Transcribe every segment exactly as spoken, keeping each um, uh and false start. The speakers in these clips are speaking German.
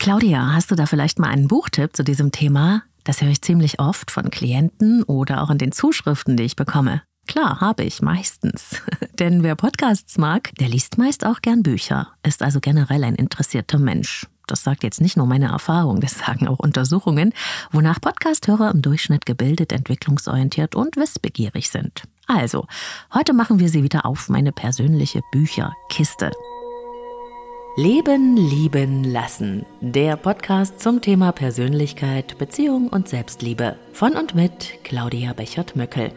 Claudia, hast du da vielleicht mal einen Buchtipp zu diesem Thema? Das höre ich ziemlich oft von Klienten oder auch in den Zuschriften, die ich bekomme. Klar, habe ich, meistens. Denn wer Podcasts mag, der liest meist auch gern Bücher, ist also generell ein interessierter Mensch. Das sagt jetzt nicht nur meine Erfahrung, das sagen auch Untersuchungen, wonach Podcast-Hörer im Durchschnitt gebildet, entwicklungsorientiert und wissbegierig sind. Also, heute machen wir sie wieder auf, meine persönliche Bücherkiste. Leben, lieben, lassen. Der Podcast zum Thema Persönlichkeit, Beziehung und Selbstliebe. Von und mit Claudia Bechert-Möckel.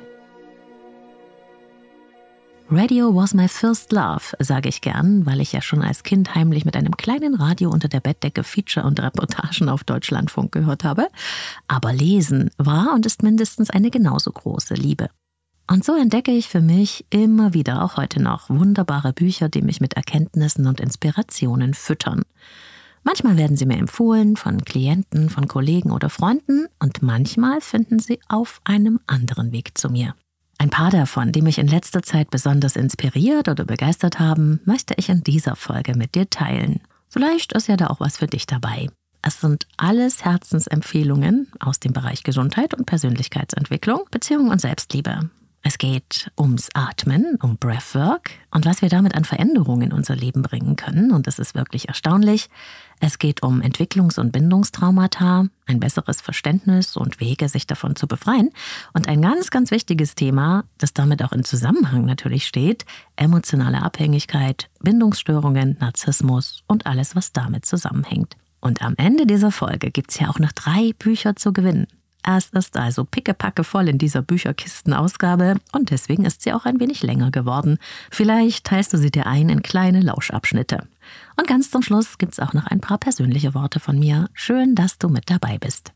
Radio was my first love, sage ich gern, weil ich ja schon als Kind heimlich mit einem kleinen Radio unter der Bettdecke Feature und Reportagen auf Deutschlandfunk gehört habe. Aber Lesen war und ist mindestens eine genauso große Liebe. Und so entdecke ich für mich immer wieder, auch heute noch, wunderbare Bücher, die mich mit Erkenntnissen und Inspirationen füttern. Manchmal werden sie mir empfohlen von Klienten, von Kollegen oder Freunden und manchmal finden sie auf einem anderen Weg zu mir. Ein paar davon, die mich in letzter Zeit besonders inspiriert oder begeistert haben, möchte ich in dieser Folge mit dir teilen. Vielleicht ist ja da auch was für dich dabei. Es sind alles Herzensempfehlungen aus dem Bereich Gesundheit und Persönlichkeitsentwicklung, Beziehung und Selbstliebe. Es geht ums Atmen, um Breathwork und was wir damit an Veränderungen in unser Leben bringen können. Und das ist wirklich erstaunlich. Es geht um Entwicklungs- und Bindungstraumata, ein besseres Verständnis und Wege, sich davon zu befreien. Und ein ganz, ganz wichtiges Thema, das damit auch in Zusammenhang natürlich steht, emotionale Abhängigkeit, Bindungsstörungen, Narzissmus und alles, was damit zusammenhängt. Und am Ende dieser Folge gibt es ja auch noch drei Bücher zu gewinnen. Es ist also pickepacke voll in dieser Bücherkistenausgabe und deswegen ist sie auch ein wenig länger geworden. Vielleicht teilst du sie dir ein in kleine Lauschabschnitte. Und ganz zum Schluss gibt's auch noch ein paar persönliche Worte von mir. Schön, dass du mit dabei bist.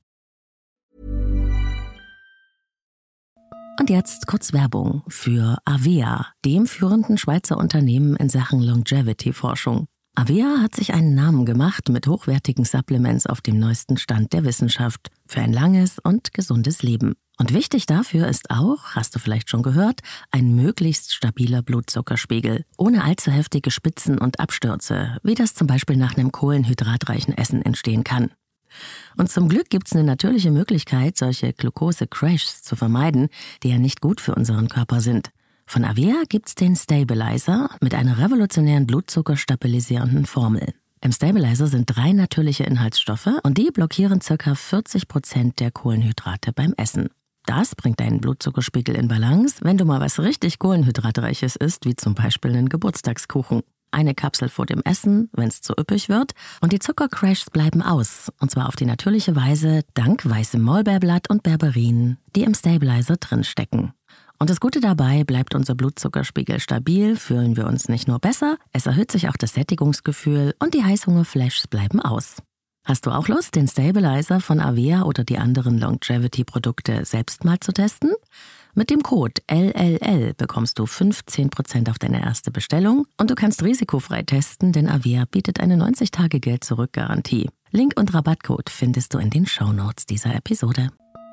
Und jetzt kurz Werbung für Avea, dem führenden Schweizer Unternehmen in Sachen Longevity-Forschung. Avea hat sich einen Namen gemacht mit hochwertigen Supplements auf dem neuesten Stand der Wissenschaft für ein langes und gesundes Leben. Und wichtig dafür ist auch, hast du vielleicht schon gehört, ein möglichst stabiler Blutzuckerspiegel, ohne allzu heftige Spitzen und Abstürze, wie das zum Beispiel nach einem kohlenhydratreichen Essen entstehen kann. Und zum Glück gibt es eine natürliche Möglichkeit, solche Glucose-Crashs zu vermeiden, die ja nicht gut für unseren Körper sind. Von Avea gibt's den Stabilizer mit einer revolutionären blutzuckerstabilisierenden Formel. Im Stabilizer sind drei natürliche Inhaltsstoffe und die blockieren ca. vierzig Prozent der Kohlenhydrate beim Essen. Das bringt deinen Blutzuckerspiegel in Balance, wenn du mal was richtig Kohlenhydratreiches isst, wie zum Beispiel einen Geburtstagskuchen. Eine Kapsel vor dem Essen, wenn es zu üppig wird, und die Zuckercrashs bleiben aus, und zwar auf die natürliche Weise dank weißem Maulbeerblatt und Berberin, die im Stabilizer drinstecken. Und das Gute dabei, bleibt unser Blutzuckerspiegel stabil, fühlen wir uns nicht nur besser, es erhöht sich auch das Sättigungsgefühl und die Heißhungerflashs bleiben aus. Hast du auch Lust, den Stabilizer von Avea oder die anderen Longevity-Produkte selbst mal zu testen? Mit dem Code L L L bekommst du fünfzehn Prozent auf deine erste Bestellung und du kannst risikofrei testen, denn Avea bietet eine neunzig Tage Geld-Zurück-Garantie. Link und Rabattcode findest du in den Shownotes dieser Episode.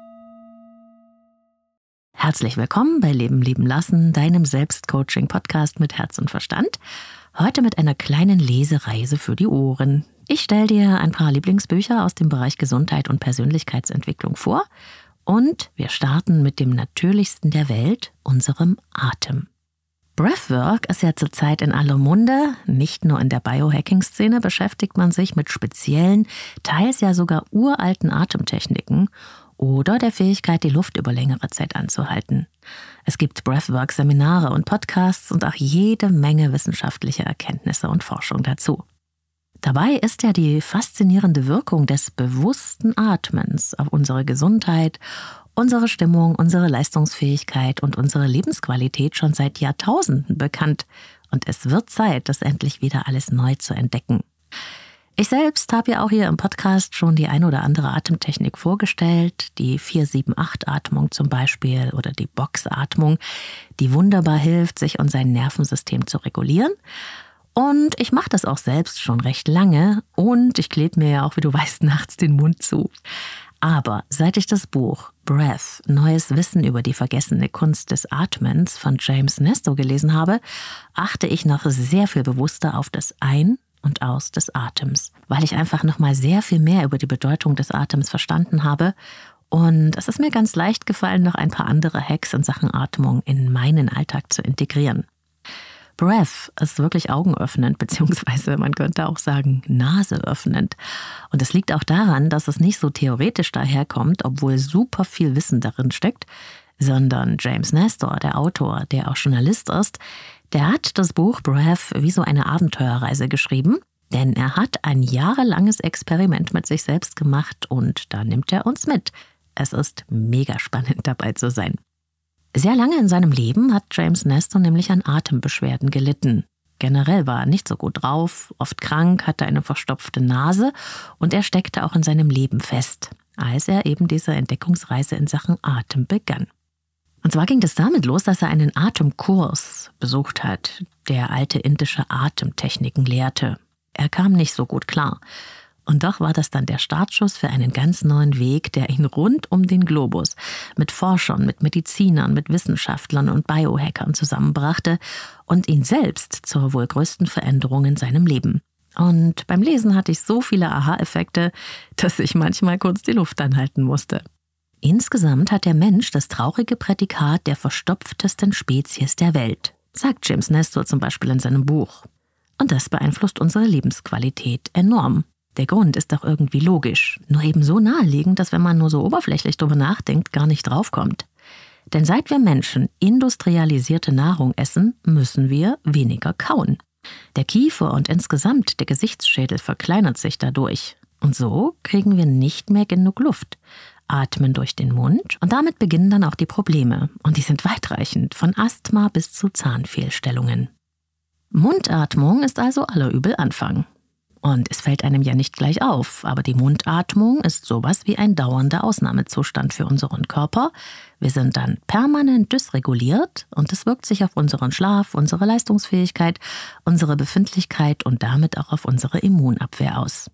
Herzlich willkommen bei Leben, lieben, lassen, deinem Selbstcoaching-Podcast mit Herz und Verstand. Heute mit einer kleinen Lesereise für die Ohren. Ich stelle dir ein paar Lieblingsbücher aus dem Bereich Gesundheit und Persönlichkeitsentwicklung vor und wir starten mit dem Natürlichsten der Welt, unserem Atem. Breathwork ist ja zurzeit in aller Munde. Nicht nur in der Biohacking-Szene beschäftigt man sich mit speziellen, teils ja sogar uralten Atemtechniken oder der Fähigkeit, die Luft über längere Zeit anzuhalten. Es gibt Breathwork-Seminare und Podcasts und auch jede Menge wissenschaftliche Erkenntnisse und Forschung dazu. Dabei ist ja die faszinierende Wirkung des bewussten Atmens auf unsere Gesundheit, unsere Stimmung, unsere Leistungsfähigkeit und unsere Lebensqualität schon seit Jahrtausenden bekannt. Und es wird Zeit, das endlich wieder alles neu zu entdecken. Ich selbst habe ja auch hier im Podcast schon die ein oder andere Atemtechnik vorgestellt, die vier sieben acht Atmung zum Beispiel oder die Boxatmung, die wunderbar hilft, sich und sein Nervensystem zu regulieren. Und ich mache das auch selbst schon recht lange und ich klebe mir ja auch, wie du weißt, nachts den Mund zu. Aber seit ich das Buch Breath, Neues Wissen über die vergessene Kunst des Atmens von James Nesto gelesen habe, achte ich noch sehr viel bewusster auf das Ein- und aus des Atems, weil ich einfach nochmal sehr viel mehr über die Bedeutung des Atems verstanden habe. Und es ist mir ganz leicht gefallen, noch ein paar andere Hacks in Sachen Atmung in meinen Alltag zu integrieren. Breath ist wirklich augenöffnend, beziehungsweise man könnte auch sagen naseöffnend. Und es liegt auch daran, dass es nicht so theoretisch daherkommt, obwohl super viel Wissen darin steckt, sondern James Nestor, der Autor, der auch Journalist ist, der hat das Buch Breath wie so eine Abenteuerreise geschrieben, denn er hat ein jahrelanges Experiment mit sich selbst gemacht und da nimmt er uns mit. Es ist mega spannend, dabei zu sein. Sehr lange in seinem Leben hat James Nestor nämlich an Atembeschwerden gelitten. Generell war er nicht so gut drauf, oft krank, hatte eine verstopfte Nase und er steckte auch in seinem Leben fest, als er eben diese Entdeckungsreise in Sachen Atem begann. Und zwar ging das damit los, dass er einen Atemkurs besucht hat, der alte indische Atemtechniken lehrte. Er kam nicht so gut klar. Und doch war das dann der Startschuss für einen ganz neuen Weg, der ihn rund um den Globus mit Forschern, mit Medizinern, mit Wissenschaftlern und Biohackern zusammenbrachte und ihn selbst zur wohl größten Veränderung in seinem Leben. Und beim Lesen hatte ich so viele Aha-Effekte, dass ich manchmal kurz die Luft anhalten musste. Insgesamt hat der Mensch das traurige Prädikat der verstopftesten Spezies der Welt, sagt James Nestor zum Beispiel in seinem Buch. Und das beeinflusst unsere Lebensqualität enorm. Der Grund ist doch irgendwie logisch, nur eben so naheliegend, dass wenn man nur so oberflächlich drüber nachdenkt, gar nicht draufkommt. Denn seit wir Menschen industrialisierte Nahrung essen, müssen wir weniger kauen. Der Kiefer und insgesamt der Gesichtsschädel verkleinert sich dadurch. Und so kriegen wir nicht mehr genug Luft, atmen durch den Mund und damit beginnen dann auch die Probleme. Und die sind weitreichend, von Asthma bis zu Zahnfehlstellungen. Mundatmung ist also aller Übel Anfang. Und es fällt einem ja nicht gleich auf, aber die Mundatmung ist sowas wie ein dauernder Ausnahmezustand für unseren Körper. Wir sind dann permanent dysreguliert und es wirkt sich auf unseren Schlaf, unsere Leistungsfähigkeit, unsere Befindlichkeit und damit auch auf unsere Immunabwehr aus.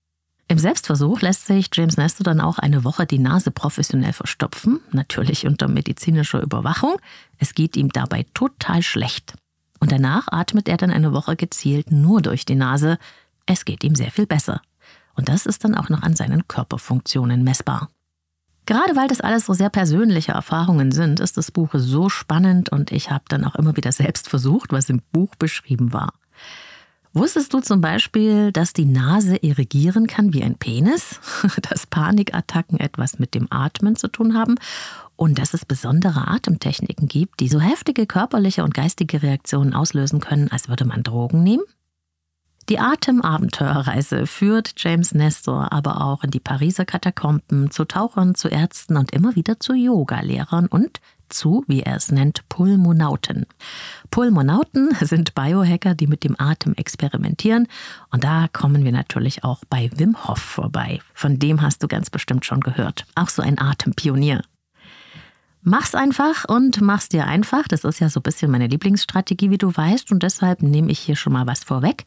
Im Selbstversuch lässt sich James Nestor dann auch eine Woche die Nase professionell verstopfen, natürlich unter medizinischer Überwachung. Es geht ihm dabei total schlecht. Und danach atmet er dann eine Woche gezielt nur durch die Nase. Es geht ihm sehr viel besser. Und das ist dann auch noch an seinen Körperfunktionen messbar. Gerade weil das alles so sehr persönliche Erfahrungen sind, ist das Buch so spannend und ich habe dann auch immer wieder selbst versucht, was im Buch beschrieben war. Wusstest du zum Beispiel, dass die Nase irrigieren kann wie ein Penis, dass Panikattacken etwas mit dem Atmen zu tun haben und dass es besondere Atemtechniken gibt, die so heftige körperliche und geistige Reaktionen auslösen können, als würde man Drogen nehmen? Die Atemabenteuerreise führt James Nestor aber auch in die Pariser Katakomben, zu Tauchern, zu Ärzten und immer wieder zu Yoga-Lehrern und zu, wie er es nennt, Pulmonauten. Pulmonauten sind Biohacker, die mit dem Atem experimentieren. Und da kommen wir natürlich auch bei Wim Hof vorbei. Von dem hast du ganz bestimmt schon gehört. Auch so ein Atempionier. Mach's einfach und mach's dir einfach. Das ist ja so ein bisschen meine Lieblingsstrategie, wie du weißt. Und deshalb nehme ich hier schon mal was vorweg.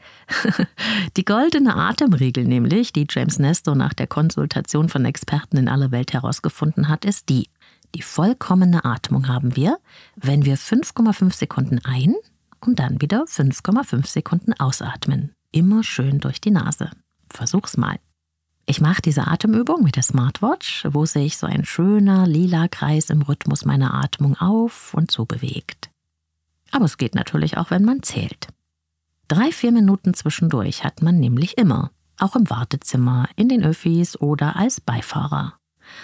Die goldene Atemregel nämlich, die James Nestor nach der Konsultation von Experten in aller Welt herausgefunden hat, ist die: Die vollkommene Atmung haben wir, wenn wir fünf Komma fünf Sekunden ein- und dann wieder fünf Komma fünf Sekunden ausatmen. Immer schön durch die Nase. Versuch's mal. Ich mache diese Atemübung mit der Smartwatch, wo sich so ein schöner lila Kreis im Rhythmus meiner Atmung auf und zu bewegt. Aber es geht natürlich auch, wenn man zählt. Drei, vier Minuten zwischendurch hat man nämlich immer, auch im Wartezimmer, in den Öffis oder als Beifahrer.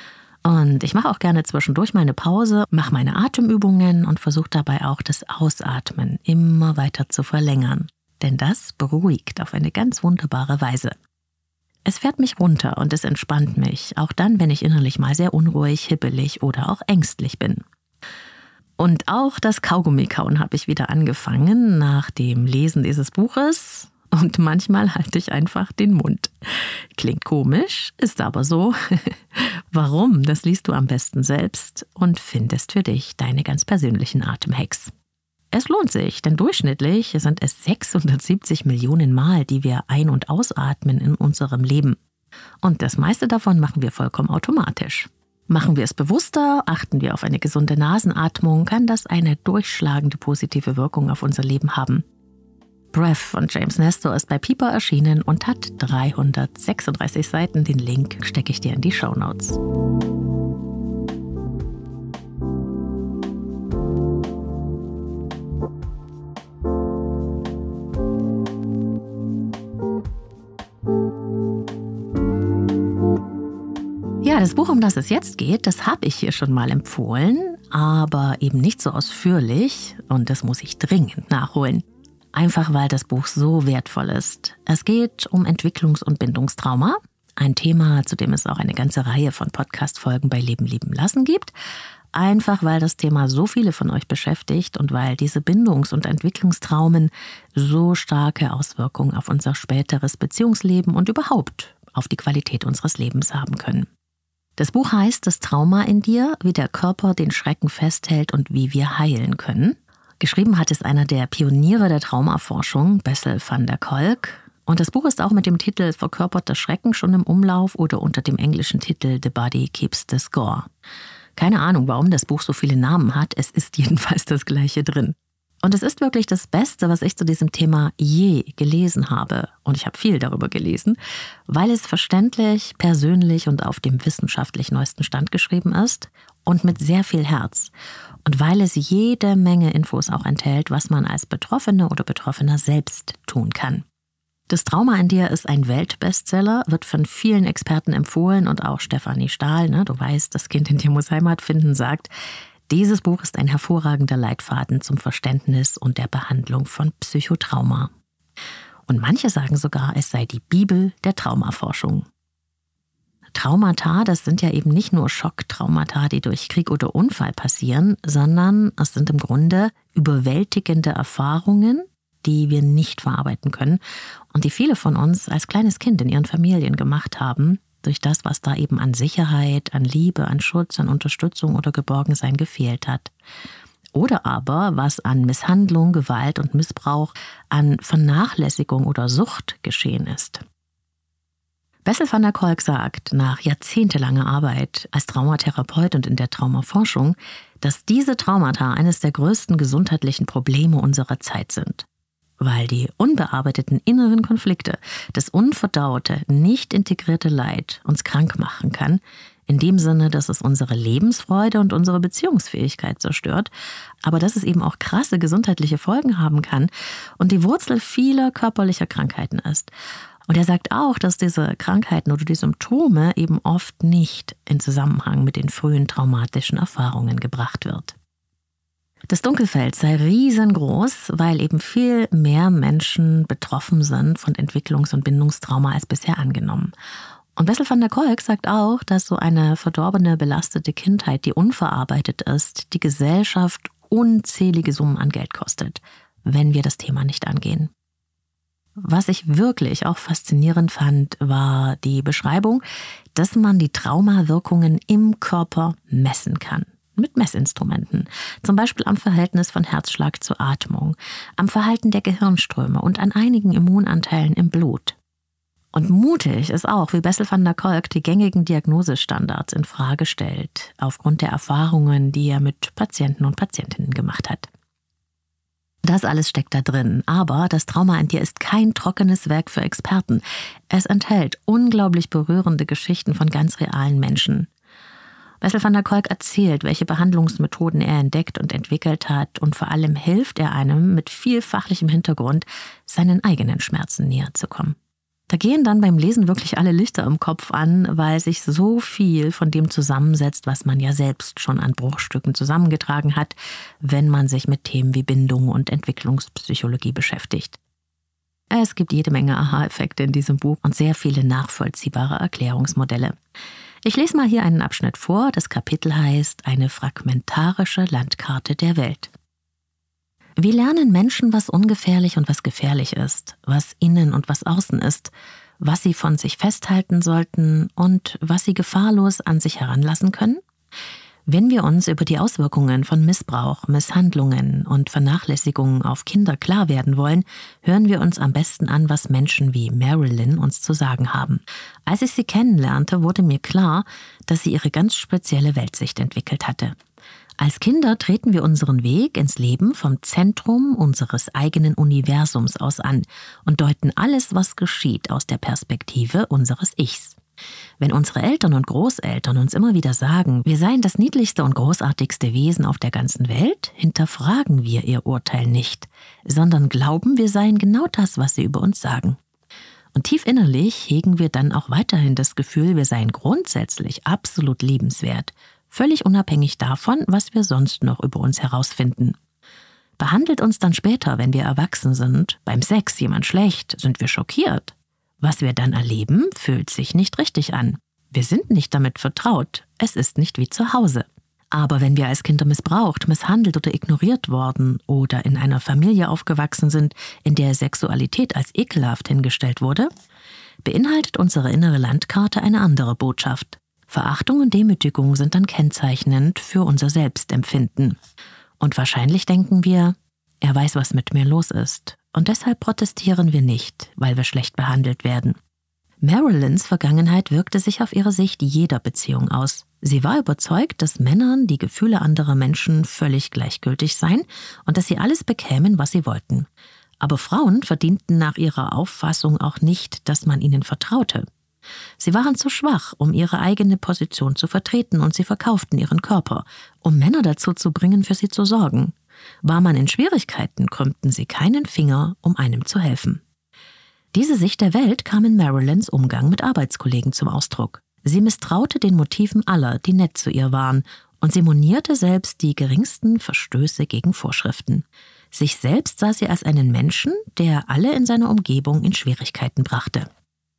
Und ich mache auch gerne zwischendurch mal eine Pause, mache meine Atemübungen und versuche dabei auch das Ausatmen immer weiter zu verlängern. Denn das beruhigt auf eine ganz wunderbare Weise. Es fährt mich runter und es entspannt mich, auch dann, wenn ich innerlich mal sehr unruhig, hibbelig oder auch ängstlich bin. Und auch das Kaugummi-Kauen habe ich wieder angefangen nach dem Lesen dieses Buches. Und manchmal halte ich einfach den Mund. Klingt komisch, ist aber so. Warum? Das liest du am besten selbst und findest für dich deine ganz persönlichen Atemhacks. Es lohnt sich, denn durchschnittlich sind es sechshundertsiebzig Millionen Mal, die wir ein- und ausatmen in unserem Leben. Und das meiste davon machen wir vollkommen automatisch. Machen wir es bewusster, achten wir auf eine gesunde Nasenatmung, kann das eine durchschlagende positive Wirkung auf unser Leben haben. Breath von James Nestor ist bei Piper erschienen und hat dreihundertsechsunddreißig Seiten. Den Link stecke ich dir in die Shownotes. Ja, das Buch, um das es jetzt geht, das habe ich hier schon mal empfohlen, aber eben nicht so ausführlich und das muss ich dringend nachholen. Einfach weil das Buch so wertvoll ist. Es geht um Entwicklungs- und Bindungstrauma, ein Thema, zu dem es auch eine ganze Reihe von Podcast-Folgen bei Leben lieben lassen gibt. Einfach weil das Thema so viele von euch beschäftigt und weil diese Bindungs- und Entwicklungstraumen so starke Auswirkungen auf unser späteres Beziehungsleben und überhaupt auf die Qualität unseres Lebens haben können. Das Buch heißt Das Trauma in dir, wie der Körper den Schrecken festhält und wie wir heilen können. Geschrieben hat es einer der Pioniere der Traumaforschung, Bessel van der Kolk. Und das Buch ist auch mit dem Titel Verkörperter Schrecken schon im Umlauf oder unter dem englischen Titel The Body Keeps the Score. Keine Ahnung, warum das Buch so viele Namen hat, es ist jedenfalls das Gleiche drin. Und es ist wirklich das Beste, was ich zu diesem Thema je gelesen habe. Und ich habe viel darüber gelesen, weil es verständlich, persönlich und auf dem wissenschaftlich neuesten Stand geschrieben ist und mit sehr viel Herz. Und weil es jede Menge Infos auch enthält, was man als Betroffene oder Betroffener selbst tun kann. Das Trauma in dir ist ein Weltbestseller, wird von vielen Experten empfohlen und auch Stefanie Stahl, ne, du weißt, das Kind in dir muss Heimat finden, sagt, dieses Buch ist ein hervorragender Leitfaden zum Verständnis und der Behandlung von Psychotrauma. Und manche sagen sogar, es sei die Bibel der Traumaforschung. Traumata, das sind ja eben nicht nur Schocktraumata, die durch Krieg oder Unfall passieren, sondern es sind im Grunde überwältigende Erfahrungen, die wir nicht verarbeiten können und die viele von uns als kleines Kind in ihren Familien gemacht haben, durch das, was da eben an Sicherheit, an Liebe, an Schutz, an Unterstützung oder Geborgensein gefehlt hat. Oder aber, was an Misshandlung, Gewalt und Missbrauch, an Vernachlässigung oder Sucht geschehen ist. Bessel van der Kolk sagt, nach jahrzehntelanger Arbeit als Traumatherapeut und in der Traumaforschung, dass diese Traumata eines der größten gesundheitlichen Probleme unserer Zeit sind. Weil die unbearbeiteten inneren Konflikte, das unverdaute, nicht integrierte Leid uns krank machen kann, in dem Sinne, dass es unsere Lebensfreude und unsere Beziehungsfähigkeit zerstört, aber dass es eben auch krasse gesundheitliche Folgen haben kann und die Wurzel vieler körperlicher Krankheiten ist. Und er sagt auch, dass diese Krankheiten oder die Symptome eben oft nicht in Zusammenhang mit den frühen traumatischen Erfahrungen gebracht wird. Das Dunkelfeld sei riesengroß, weil eben viel mehr Menschen betroffen sind von Entwicklungs- und Bindungstrauma als bisher angenommen. Und Bessel van der Kolk sagt auch, dass so eine verdorbene, belastete Kindheit, die unverarbeitet ist, die Gesellschaft unzählige Summen an Geld kostet, wenn wir das Thema nicht angehen. Was ich wirklich auch faszinierend fand, war die Beschreibung, dass man die Traumawirkungen im Körper messen kann. Mit Messinstrumenten, zum Beispiel am Verhältnis von Herzschlag zur Atmung, am Verhalten der Gehirnströme und an einigen Immunanteilen im Blut. Und mutig ist auch, wie Bessel van der Kolk die gängigen Diagnosestandards in Frage stellt, aufgrund der Erfahrungen, die er mit Patienten und Patientinnen gemacht hat. Das alles steckt da drin, aber das Trauma in dir ist kein trockenes Werk für Experten. Es enthält unglaublich berührende Geschichten von ganz realen Menschen. Bessel van der Kolk erzählt, welche Behandlungsmethoden er entdeckt und entwickelt hat und vor allem hilft er einem mit viel fachlichem Hintergrund, seinen eigenen Schmerzen näher zu kommen. Da gehen dann beim Lesen wirklich alle Lichter im Kopf an, weil sich so viel von dem zusammensetzt, was man ja selbst schon an Bruchstücken zusammengetragen hat, wenn man sich mit Themen wie Bindung und Entwicklungspsychologie beschäftigt. Es gibt jede Menge Aha-Effekte in diesem Buch und sehr viele nachvollziehbare Erklärungsmodelle. Ich lese mal hier einen Abschnitt vor. Das Kapitel heißt Eine fragmentarische Landkarte der Welt. Wie lernen Menschen, was ungefährlich und was gefährlich ist, was innen und was außen ist, was sie von sich festhalten sollten und was sie gefahrlos an sich heranlassen können? Wenn wir uns über die Auswirkungen von Missbrauch, Misshandlungen und Vernachlässigungen auf Kinder klar werden wollen, hören wir uns am besten an, was Menschen wie Marilyn uns zu sagen haben. Als ich sie kennenlernte, wurde mir klar, dass sie ihre ganz spezielle Weltsicht entwickelt hatte. Als Kinder treten wir unseren Weg ins Leben vom Zentrum unseres eigenen Universums aus an und deuten alles, was geschieht, aus der Perspektive unseres Ichs. Wenn unsere Eltern und Großeltern uns immer wieder sagen, wir seien das niedlichste und großartigste Wesen auf der ganzen Welt, hinterfragen wir ihr Urteil nicht, sondern glauben, wir seien genau das, was sie über uns sagen. Und tief innerlich hegen wir dann auch weiterhin das Gefühl, wir seien grundsätzlich absolut liebenswert, völlig unabhängig davon, was wir sonst noch über uns herausfinden. Behandelt uns dann später, wenn wir erwachsen sind, beim Sex jemand schlecht, sind wir schockiert. Was wir dann erleben, fühlt sich nicht richtig an. Wir sind nicht damit vertraut, es ist nicht wie zu Hause. Aber wenn wir als Kinder missbraucht, misshandelt oder ignoriert worden oder in einer Familie aufgewachsen sind, in der Sexualität als ekelhaft hingestellt wurde, beinhaltet unsere innere Landkarte eine andere Botschaft. Verachtung und Demütigung sind dann kennzeichnend für unser Selbstempfinden. Und wahrscheinlich denken wir, er weiß, was mit mir los ist. Und deshalb protestieren wir nicht, weil wir schlecht behandelt werden. Marilyns Vergangenheit wirkte sich auf ihre Sicht jeder Beziehung aus. Sie war überzeugt, dass Männern die Gefühle anderer Menschen völlig gleichgültig seien und dass sie alles bekämen, was sie wollten. Aber Frauen verdienten nach ihrer Auffassung auch nicht, dass man ihnen vertraute. Sie waren zu schwach, um ihre eigene Position zu vertreten, und sie verkauften ihren Körper, um Männer dazu zu bringen, für sie zu sorgen. War man in Schwierigkeiten, krümmten sie keinen Finger, um einem zu helfen. Diese Sicht der Welt kam in Marilyns Umgang mit Arbeitskollegen zum Ausdruck. Sie misstraute den Motiven aller, die nett zu ihr waren, und sie monierte selbst die geringsten Verstöße gegen Vorschriften. Sich selbst sah sie als einen Menschen, der alle in seiner Umgebung in Schwierigkeiten brachte.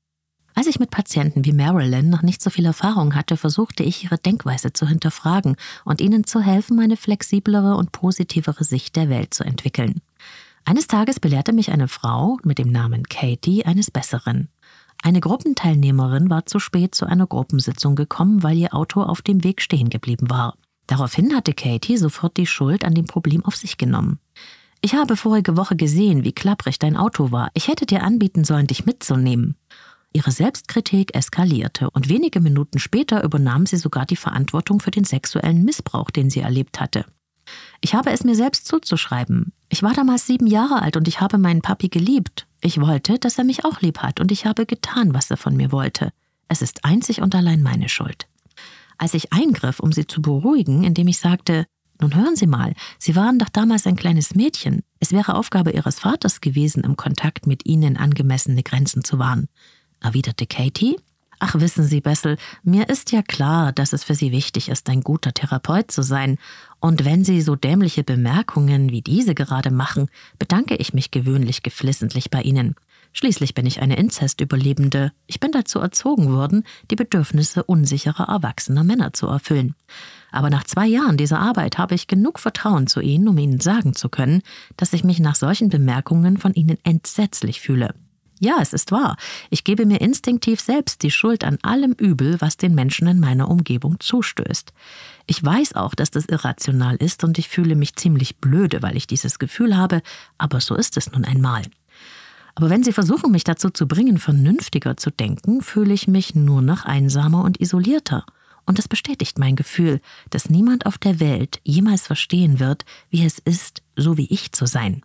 Als ich mit Patienten wie Marilyn noch nicht so viel Erfahrung hatte, versuchte ich, ihre Denkweise zu hinterfragen und ihnen zu helfen, eine flexiblere und positivere Sicht der Welt zu entwickeln. Eines Tages belehrte mich eine Frau mit dem Namen Katie eines Besseren. Eine Gruppenteilnehmerin war zu spät zu einer Gruppensitzung gekommen, weil ihr Auto auf dem Weg stehen geblieben war. Daraufhin hatte Katie sofort die Schuld an dem Problem auf sich genommen. »Ich habe vorige Woche gesehen, wie klapprig dein Auto war. Ich hätte dir anbieten sollen, dich mitzunehmen.« Ihre Selbstkritik eskalierte und wenige Minuten später übernahm sie sogar die Verantwortung für den sexuellen Missbrauch, den sie erlebt hatte. Ich habe es mir selbst zuzuschreiben. Ich war damals sieben Jahre alt und ich habe meinen Papi geliebt. Ich wollte, dass er mich auch lieb hat, und ich habe getan, was er von mir wollte. Es ist einzig und allein meine Schuld. Als ich eingriff, um sie zu beruhigen, indem ich sagte, nun hören Sie mal, Sie waren doch damals ein kleines Mädchen. Es wäre Aufgabe Ihres Vaters gewesen, im Kontakt mit Ihnen angemessene Grenzen zu wahren, erwiderte Katie. »Ach, wissen Sie, Bessel, mir ist ja klar, dass es für Sie wichtig ist, ein guter Therapeut zu sein. Und wenn Sie so dämliche Bemerkungen wie diese gerade machen, bedanke ich mich gewöhnlich geflissentlich bei Ihnen. Schließlich bin ich eine Inzestüberlebende. Ich bin dazu erzogen worden, die Bedürfnisse unsicherer, erwachsener Männer zu erfüllen. Aber nach zwei Jahren dieser Arbeit habe ich genug Vertrauen zu Ihnen, um Ihnen sagen zu können, dass ich mich nach solchen Bemerkungen von Ihnen entsetzlich fühle. Ja, es ist wahr. Ich gebe mir instinktiv selbst die Schuld an allem Übel, was den Menschen in meiner Umgebung zustößt. Ich weiß auch, dass das irrational ist, und ich fühle mich ziemlich blöde, weil ich dieses Gefühl habe, aber so ist es nun einmal. Aber wenn Sie versuchen, mich dazu zu bringen, vernünftiger zu denken, fühle ich mich nur noch einsamer und isolierter. Und das bestätigt mein Gefühl, dass niemand auf der Welt jemals verstehen wird, wie es ist, so wie ich zu sein.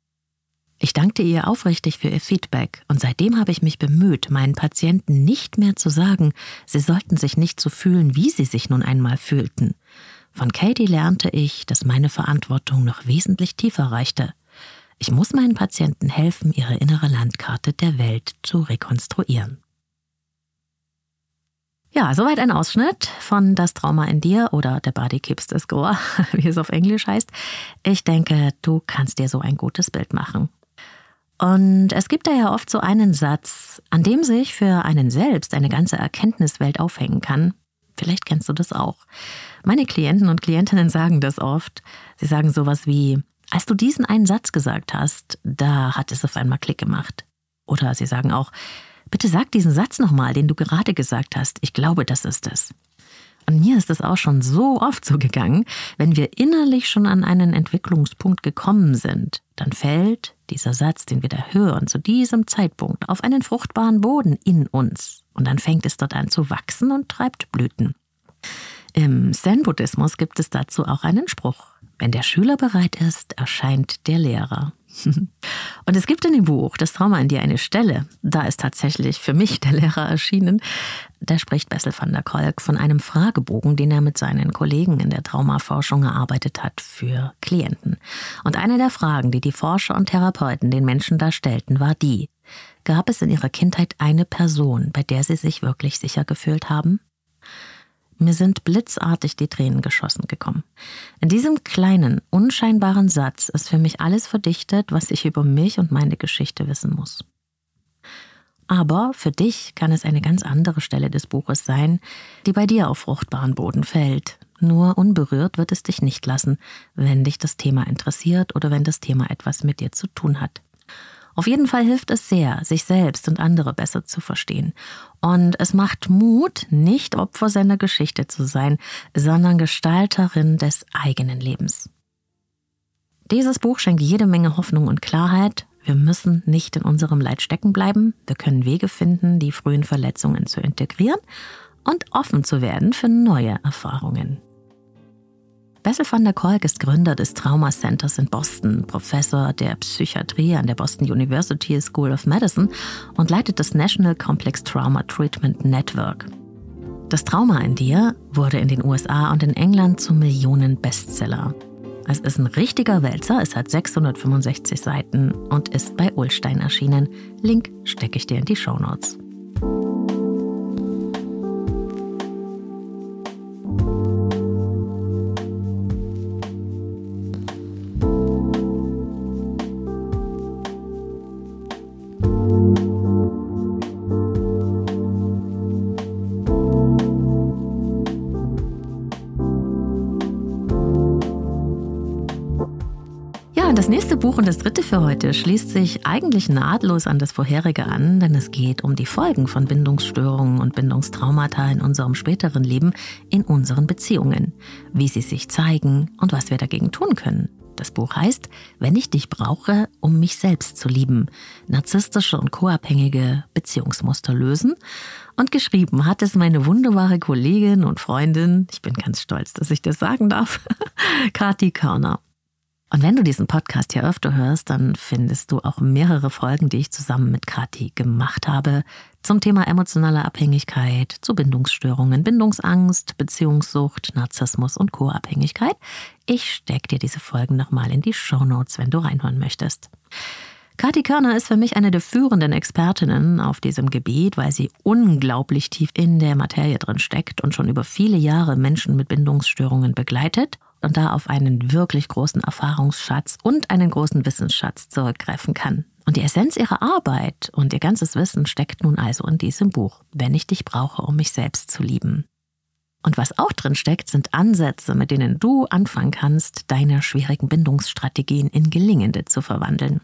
Ich dankte ihr aufrichtig für ihr Feedback, und seitdem habe ich mich bemüht, meinen Patienten nicht mehr zu sagen, sie sollten sich nicht so fühlen, wie sie sich nun einmal fühlten. Von Katie lernte ich, dass meine Verantwortung noch wesentlich tiefer reichte. Ich muss meinen Patienten helfen, ihre innere Landkarte der Welt zu rekonstruieren. Ja, soweit ein Ausschnitt von Das Trauma in dir oder The Body Keeps the Score, wie es auf Englisch heißt. Ich denke, du kannst dir so ein gutes Bild machen. Und es gibt da ja oft so einen Satz, an dem sich für einen selbst eine ganze Erkenntniswelt aufhängen kann. Vielleicht kennst du das auch. Meine Klienten und Klientinnen sagen das oft. Sie sagen sowas wie, als du diesen einen Satz gesagt hast, da hat es auf einmal Klick gemacht. Oder sie sagen auch, bitte sag diesen Satz nochmal, den du gerade gesagt hast. Ich glaube, das ist es. Und mir ist es auch schon so oft so gegangen, wenn wir innerlich schon an einen Entwicklungspunkt gekommen sind, dann fällt dieser Satz, den wir da hören, zu diesem Zeitpunkt auf einen fruchtbaren Boden in uns. Und dann fängt es dort an zu wachsen und treibt Blüten. Im Zen-Buddhismus gibt es dazu auch einen Spruch: Wenn der Schüler bereit ist, erscheint der Lehrer. Und es gibt in dem Buch Das Trauma in dir eine Stelle, da ist tatsächlich für mich der Lehrer erschienen. Da spricht Bessel van der Kolk von einem Fragebogen, den er mit seinen Kollegen in der Traumaforschung erarbeitet hat für Klienten. Und eine der Fragen, die die Forscher und Therapeuten den Menschen da stellten, war die: Gab es in ihrer Kindheit eine Person, bei der sie sich wirklich sicher gefühlt haben? Mir sind blitzartig die Tränen geschossen gekommen. In diesem kleinen, unscheinbaren Satz ist für mich alles verdichtet, was ich über mich und meine Geschichte wissen muss. Aber für dich kann es eine ganz andere Stelle des Buches sein, die bei dir auf fruchtbaren Boden fällt. Nur unberührt wird es dich nicht lassen, wenn dich das Thema interessiert oder wenn das Thema etwas mit dir zu tun hat. Auf jeden Fall hilft es sehr, sich selbst und andere besser zu verstehen. Und es macht Mut, nicht Opfer seiner Geschichte zu sein, sondern Gestalterin des eigenen Lebens. Dieses Buch schenkt jede Menge Hoffnung und Klarheit. Wir müssen nicht in unserem Leid stecken bleiben. Wir können Wege finden, die frühen Verletzungen zu integrieren und offen zu werden für neue Erfahrungen. Bessel van der Kolk ist Gründer des Trauma Centers in Boston, Professor der Psychiatrie an der Boston University School of Medicine und leitet das National Complex Trauma Treatment Network. Das Trauma in dir wurde in den U S A und in England zum Millionen-Bestseller. Es ist ein richtiger Wälzer, es hat sechshundertfünfundsechzig Seiten und ist bei Ullstein erschienen. Link stecke ich dir in die Shownotes. Das nächste Buch und das dritte für heute schließt sich eigentlich nahtlos an das vorherige an, denn es geht um die Folgen von Bindungsstörungen und Bindungstraumata in unserem späteren Leben, in unseren Beziehungen, wie sie sich zeigen und was wir dagegen tun können. Das Buch heißt »Wenn ich dich brauche, um mich selbst zu lieben« Narzisstische und co-abhängige Beziehungsmuster lösen. Und geschrieben hat es meine wunderbare Kollegin und Freundin, ich bin ganz stolz, dass ich das sagen darf, Kati Körner. Und wenn du diesen Podcast ja öfter hörst, dann findest du auch mehrere Folgen, die ich zusammen mit Kathi gemacht habe, zum Thema emotionale Abhängigkeit, zu Bindungsstörungen, Bindungsangst, Beziehungssucht, Narzissmus und Co-Abhängigkeit. Ich stecke dir diese Folgen nochmal in die Shownotes, wenn du reinhören möchtest. Kati Körner ist für mich eine der führenden Expertinnen auf diesem Gebiet, weil sie unglaublich tief in der Materie drin steckt und schon über viele Jahre Menschen mit Bindungsstörungen begleitet und da auf einen wirklich großen Erfahrungsschatz und einen großen Wissensschatz zurückgreifen kann. Und die Essenz ihrer Arbeit und ihr ganzes Wissen steckt nun also in diesem Buch, »Wenn ich dich brauche, um mich selbst zu lieben«. Und was auch drin steckt, sind Ansätze, mit denen du anfangen kannst, deine schwierigen Bindungsstrategien in gelingende zu verwandeln.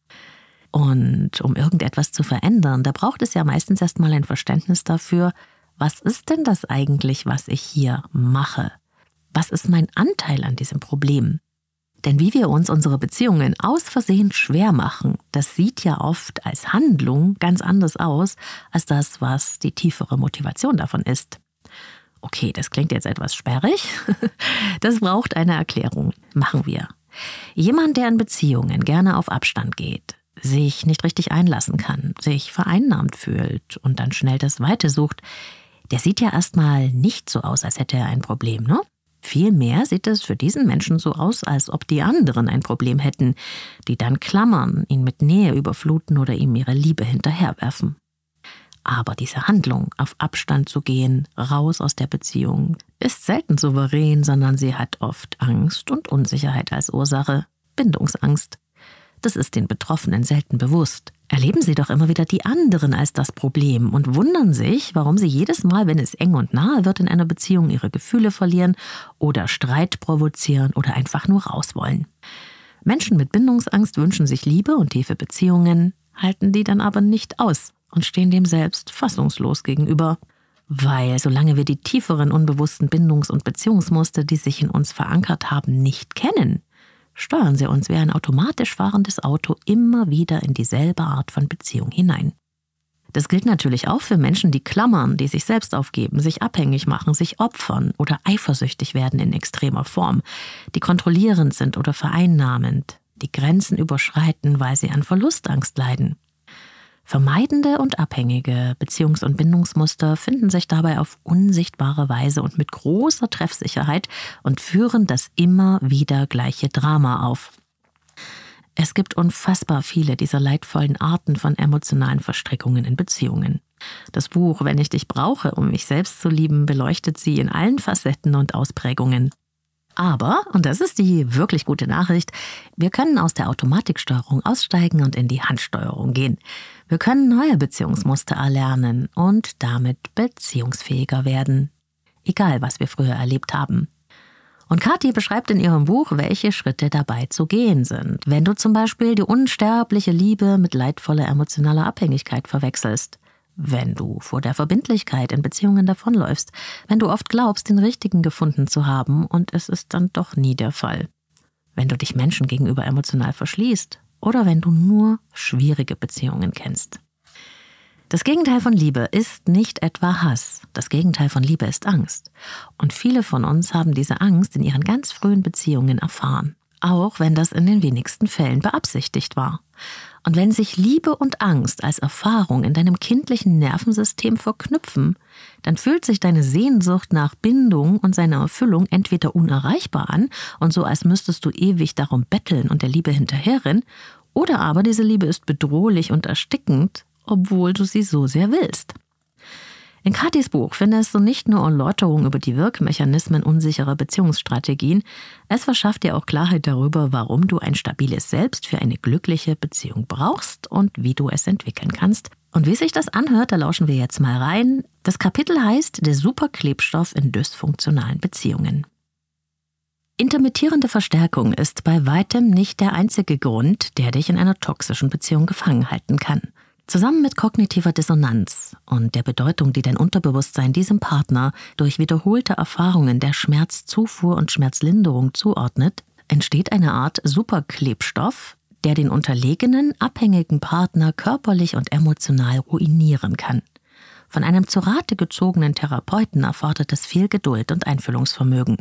Und um irgendetwas zu verändern, da braucht es ja meistens erstmal ein Verständnis dafür, was ist denn das eigentlich, was ich hier mache? Was ist mein Anteil an diesem Problem? Denn wie wir uns unsere Beziehungen aus Versehen schwer machen, das sieht ja oft als Handlung ganz anders aus, als das, was die tiefere Motivation davon ist. Okay, das klingt jetzt etwas sperrig. Das braucht eine Erklärung. Machen wir. Jemand, der in Beziehungen gerne auf Abstand geht, sich nicht richtig einlassen kann, sich vereinnahmt fühlt und dann schnell das Weite sucht, der sieht ja erstmal nicht so aus, als hätte er ein Problem, ne? Vielmehr sieht es für diesen Menschen so aus, als ob die anderen ein Problem hätten, die dann klammern, ihn mit Nähe überfluten oder ihm ihre Liebe hinterherwerfen. Aber diese Handlung, auf Abstand zu gehen, raus aus der Beziehung, ist selten souverän, sondern sie hat oft Angst und Unsicherheit als Ursache, Bindungsangst. Das ist den Betroffenen selten bewusst. Erleben sie doch immer wieder die anderen als das Problem und wundern sich, warum sie jedes Mal, wenn es eng und nahe wird in einer Beziehung, ihre Gefühle verlieren oder Streit provozieren oder einfach nur raus wollen. Menschen mit Bindungsangst wünschen sich Liebe und tiefe Beziehungen, halten die dann aber nicht aus und stehen dem selbst fassungslos gegenüber. Weil solange wir die tieferen unbewussten Bindungs- und Beziehungsmuster, die sich in uns verankert haben, nicht kennen, steuern sie uns wie ein automatisch fahrendes Auto immer wieder in dieselbe Art von Beziehung hinein. Das gilt natürlich auch für Menschen, die klammern, die sich selbst aufgeben, sich abhängig machen, sich opfern oder eifersüchtig werden in extremer Form, die kontrollierend sind oder vereinnahmend, die Grenzen überschreiten, weil sie an Verlustangst leiden. Vermeidende und abhängige Beziehungs- und Bindungsmuster finden sich dabei auf unsichtbare Weise und mit großer Treffsicherheit und führen das immer wieder gleiche Drama auf. Es gibt unfassbar viele dieser leidvollen Arten von emotionalen Verstrickungen in Beziehungen. Das Buch »Wenn ich dich brauche, um mich selbst zu lieben« beleuchtet sie in allen Facetten und Ausprägungen. Aber, und das ist die wirklich gute Nachricht, wir können aus der Automatiksteuerung aussteigen und in die Handsteuerung gehen. Wir können neue Beziehungsmuster erlernen und damit beziehungsfähiger werden. Egal, was wir früher erlebt haben. Und Kathi beschreibt in ihrem Buch, welche Schritte dabei zu gehen sind. Wenn du zum Beispiel die unsterbliche Liebe mit leidvoller emotionaler Abhängigkeit verwechselst. Wenn du vor der Verbindlichkeit in Beziehungen davonläufst. Wenn du oft glaubst, den Richtigen gefunden zu haben und es ist dann doch nie der Fall. Wenn du dich Menschen gegenüber emotional verschließt. Oder wenn du nur schwierige Beziehungen kennst. Das Gegenteil von Liebe ist nicht etwa Hass. Das Gegenteil von Liebe ist Angst. Und viele von uns haben diese Angst in ihren ganz frühen Beziehungen erfahren. Auch wenn das in den wenigsten Fällen beabsichtigt war. Und wenn sich Liebe und Angst als Erfahrung in deinem kindlichen Nervensystem verknüpfen, dann fühlt sich deine Sehnsucht nach Bindung und seiner Erfüllung entweder unerreichbar an und so, als müsstest du ewig darum betteln und der Liebe hinterherrennen, oder aber diese Liebe ist bedrohlich und erstickend, obwohl du sie so sehr willst. In Kathis Buch findest du nicht nur Erläuterung über die Wirkmechanismen unsicherer Beziehungsstrategien, es verschafft dir auch Klarheit darüber, warum du ein stabiles Selbst für eine glückliche Beziehung brauchst und wie du es entwickeln kannst. Und wie sich das anhört, da lauschen wir jetzt mal rein. Das Kapitel heißt Der Superklebstoff in dysfunktionalen Beziehungen. Intermittierende Verstärkung ist bei weitem nicht der einzige Grund, der dich in einer toxischen Beziehung gefangen halten kann. Zusammen mit kognitiver Dissonanz und der Bedeutung, die dein Unterbewusstsein diesem Partner durch wiederholte Erfahrungen der Schmerzzufuhr und Schmerzlinderung zuordnet, entsteht eine Art Superklebstoff, der den unterlegenen, abhängigen Partner körperlich und emotional ruinieren kann. Von einem zu Rate gezogenen Therapeuten erfordert es viel Geduld und Einfühlungsvermögen.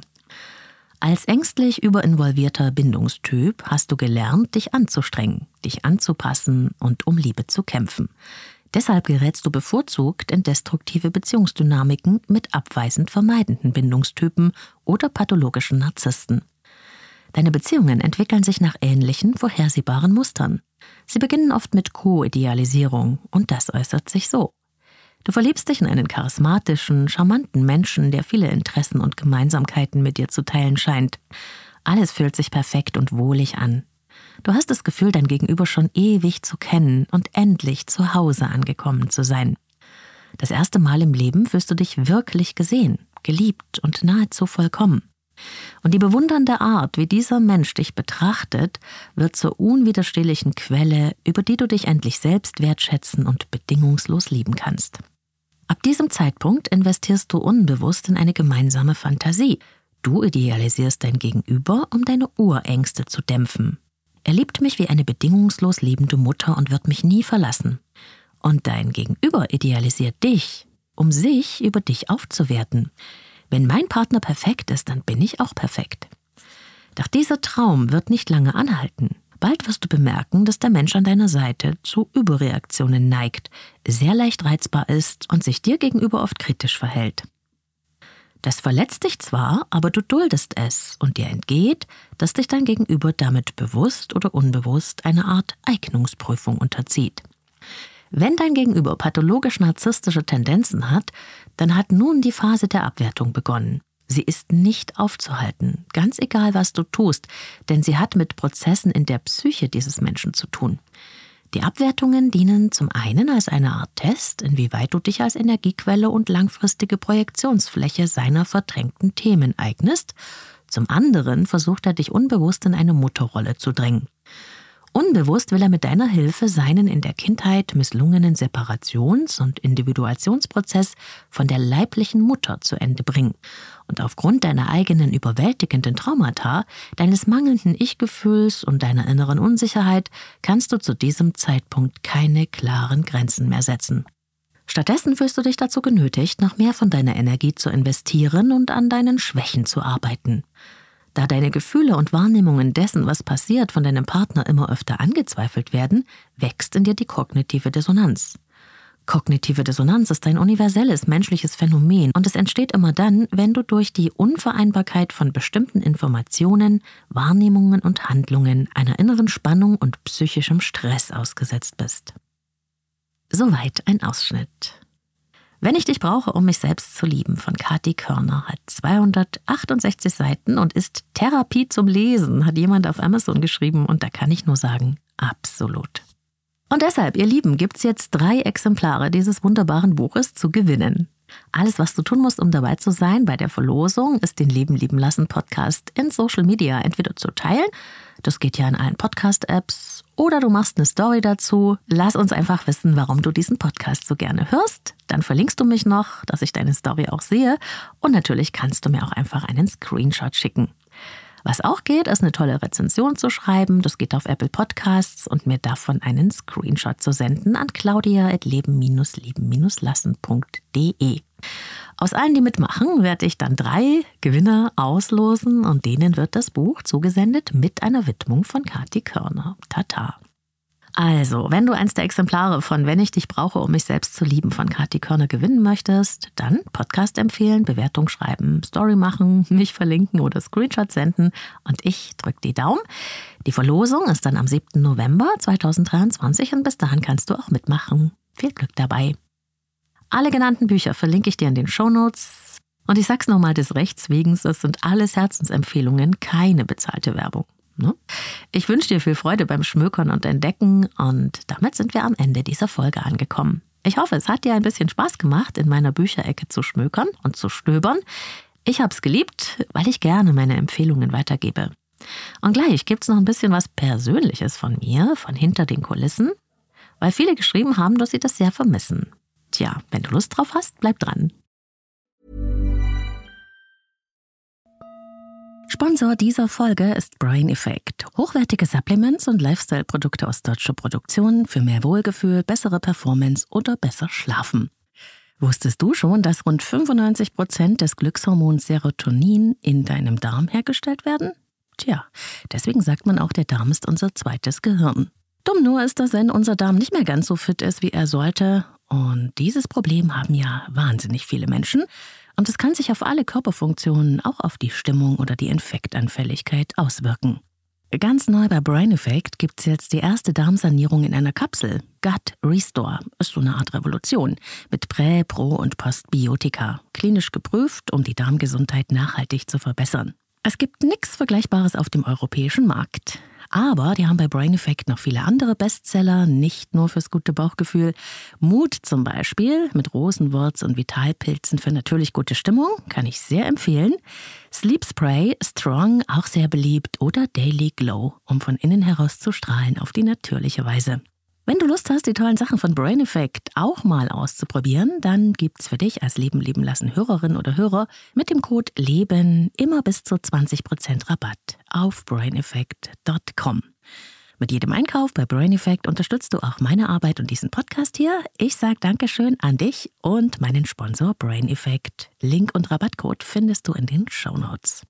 Als ängstlich überinvolvierter Bindungstyp hast du gelernt, dich anzustrengen, dich anzupassen und um Liebe zu kämpfen. Deshalb gerätst du bevorzugt in destruktive Beziehungsdynamiken mit abweisend vermeidenden Bindungstypen oder pathologischen Narzissten. Deine Beziehungen entwickeln sich nach ähnlichen, vorhersehbaren Mustern. Sie beginnen oft mit Co-Idealisierung und das äußert sich so. Du verliebst dich in einen charismatischen, charmanten Menschen, der viele Interessen und Gemeinsamkeiten mit dir zu teilen scheint. Alles fühlt sich perfekt und wohlig an. Du hast das Gefühl, dein Gegenüber schon ewig zu kennen und endlich zu Hause angekommen zu sein. Das erste Mal im Leben fühlst du dich wirklich gesehen, geliebt und nahezu vollkommen. Und die bewundernde Art, wie dieser Mensch dich betrachtet, wird zur unwiderstehlichen Quelle, über die du dich endlich selbst wertschätzen und bedingungslos lieben kannst. Ab diesem Zeitpunkt investierst du unbewusst in eine gemeinsame Fantasie. Du idealisierst dein Gegenüber, um deine Urängste zu dämpfen. Er liebt mich wie eine bedingungslos liebende Mutter und wird mich nie verlassen. Und dein Gegenüber idealisiert dich, um sich über dich aufzuwerten. Wenn mein Partner perfekt ist, dann bin ich auch perfekt. Doch dieser Traum wird nicht lange anhalten. Bald wirst du bemerken, dass der Mensch an deiner Seite zu Überreaktionen neigt, sehr leicht reizbar ist und sich dir gegenüber oft kritisch verhält. Das verletzt dich zwar, aber du duldest es und dir entgeht, dass dich dein Gegenüber damit bewusst oder unbewusst eine Art Eignungsprüfung unterzieht. Wenn dein Gegenüber pathologisch-narzisstische Tendenzen hat, dann hat nun die Phase der Abwertung begonnen. Sie ist nicht aufzuhalten, ganz egal, was du tust, denn sie hat mit Prozessen in der Psyche dieses Menschen zu tun. Die Abwertungen dienen zum einen als eine Art Test, inwieweit du dich als Energiequelle und langfristige Projektionsfläche seiner verdrängten Themen eignest. Zum anderen versucht er dich unbewusst in eine Mutterrolle zu drängen. Unbewusst will er mit deiner Hilfe seinen in der Kindheit misslungenen Separations- und Individuationsprozess von der leiblichen Mutter zu Ende bringen. Und aufgrund deiner eigenen überwältigenden Traumata, deines mangelnden Ich-Gefühls und deiner inneren Unsicherheit kannst du zu diesem Zeitpunkt keine klaren Grenzen mehr setzen. Stattdessen fühlst du dich dazu genötigt, noch mehr von deiner Energie zu investieren und an deinen Schwächen zu arbeiten. Da deine Gefühle und Wahrnehmungen dessen, was passiert, von deinem Partner immer öfter angezweifelt werden, wächst in dir die kognitive Dissonanz. Kognitive Dissonanz ist ein universelles menschliches Phänomen und es entsteht immer dann, wenn du durch die Unvereinbarkeit von bestimmten Informationen, Wahrnehmungen und Handlungen einer inneren Spannung und psychischem Stress ausgesetzt bist. Soweit ein Ausschnitt. Wenn ich dich brauche, um mich selbst zu lieben von Kati Körner hat zweihundertachtundsechzig Seiten und ist Therapie zum Lesen, hat jemand auf Amazon geschrieben und da kann ich nur sagen, absolut. Und deshalb, ihr Lieben, gibt's jetzt drei Exemplare dieses wunderbaren Buches zu gewinnen. Alles, was du tun musst, um dabei zu sein bei der Verlosung, ist den Leben lieben lassen Podcast in Social Media entweder zu teilen, das geht ja in allen Podcast-Apps, oder du machst eine Story dazu. Lass uns einfach wissen, warum du diesen Podcast so gerne hörst. Dann verlinkst du mich noch, dass ich deine Story auch sehe. Und natürlich kannst du mir auch einfach einen Screenshot schicken. Was auch geht, ist eine tolle Rezension zu schreiben. Das geht auf Apple Podcasts und mir davon einen Screenshot zu senden an claudia at leben lieben lassen punkt de. Aus allen, die mitmachen, werde ich dann drei Gewinner auslosen und denen wird das Buch zugesendet mit einer Widmung von Kati Körner. Tata! Also, wenn du eins der Exemplare von Wenn ich dich brauche, um mich selbst zu lieben von Kati Körner gewinnen möchtest, dann Podcast empfehlen, Bewertung schreiben, Story machen, mich verlinken oder Screenshot senden und ich drücke die Daumen. Die Verlosung ist dann am siebten November zweitausenddreiundzwanzig und bis dahin kannst du auch mitmachen. Viel Glück dabei. Alle genannten Bücher verlinke ich dir in den Shownotes. Und ich sag's nochmal des Rechts wegen, das sind alles Herzensempfehlungen, keine bezahlte Werbung. Ich wünsche dir viel Freude beim Schmökern und Entdecken und damit sind wir am Ende dieser Folge angekommen. Ich hoffe, es hat dir ein bisschen Spaß gemacht, in meiner Bücherecke zu schmökern und zu stöbern. Ich habe es geliebt, weil ich gerne meine Empfehlungen weitergebe. Und gleich gibt's noch ein bisschen was Persönliches von mir, von hinter den Kulissen, weil viele geschrieben haben, dass sie das sehr vermissen. Tja, wenn du Lust drauf hast, bleib dran. Sponsor dieser Folge ist Brain Effect. Hochwertige Supplements und Lifestyle-Produkte aus deutscher Produktion für mehr Wohlgefühl, bessere Performance oder besser Schlafen. Wusstest du schon, dass rund fünfundneunzig Prozent des Glückshormons Serotonin in deinem Darm hergestellt werden? Tja, deswegen sagt man auch, der Darm ist unser zweites Gehirn. Dumm nur ist, dass wenn unser Darm nicht mehr ganz so fit ist, wie er sollte. Und dieses Problem haben ja wahnsinnig viele Menschen. Und es kann sich auf alle Körperfunktionen, auch auf die Stimmung oder die Infektanfälligkeit auswirken. Ganz neu bei Brain Effect gibt es jetzt die erste Darmsanierung in einer Kapsel. Gut Restore ist so eine Art Revolution mit Prä-, Pro- und Postbiotika. Klinisch geprüft, um die Darmgesundheit nachhaltig zu verbessern. Es gibt nichts Vergleichbares auf dem europäischen Markt. Aber die haben bei Brain Effect noch viele andere Bestseller, nicht nur fürs gute Bauchgefühl. Mut zum Beispiel mit Rosenwurz und Vitalpilzen für natürlich gute Stimmung, kann ich sehr empfehlen. Sleep Spray, Strong, auch sehr beliebt. Oder Daily Glow, um von innen heraus zu strahlen auf die natürliche Weise. Wenn du Lust hast, die tollen Sachen von Brain Effect auch mal auszuprobieren, dann gibt's für dich als Leben lieben lassen Hörerin oder Hörer mit dem Code LEBEN immer bis zu zwanzig Prozent Rabatt auf brain effect punkt com. Mit jedem Einkauf bei Brain Effect unterstützt du auch meine Arbeit und diesen Podcast hier. Ich sage Dankeschön an dich und meinen Sponsor Brain Effect. Link und Rabattcode findest du in den Shownotes.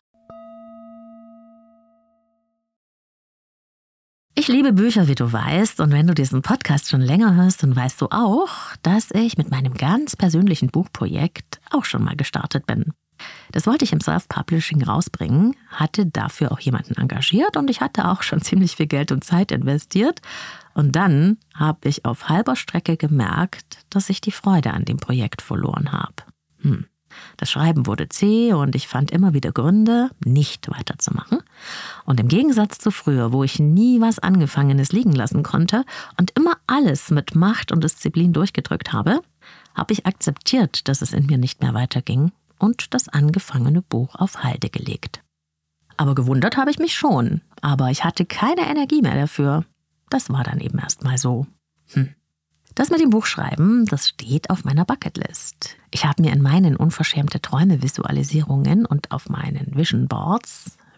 Ich liebe Bücher, wie du weißt, und wenn du diesen Podcast schon länger hörst, dann weißt du auch, dass ich mit meinem ganz persönlichen Buchprojekt auch schon mal gestartet bin. Das wollte ich im Self-Publishing rausbringen, hatte dafür auch jemanden engagiert und ich hatte auch schon ziemlich viel Geld und Zeit investiert. Und dann habe ich auf halber Strecke gemerkt, dass ich die Freude an dem Projekt verloren habe. Hm. Das Schreiben wurde zäh und ich fand immer wieder Gründe, nicht weiterzumachen. Und im Gegensatz zu früher, wo ich nie was Angefangenes liegen lassen konnte und immer alles mit Macht und Disziplin durchgedrückt habe, habe ich akzeptiert, dass es in mir nicht mehr weiterging und das angefangene Buch auf Halde gelegt. Aber gewundert habe ich mich schon, aber ich hatte keine Energie mehr dafür. Das war dann eben erst mal so. Hm. Das mit dem Buchschreiben, das steht auf meiner Bucketlist. Ich habe mir in meinen unverschämte Träume-Visualisierungen und auf meinen Vision Boards,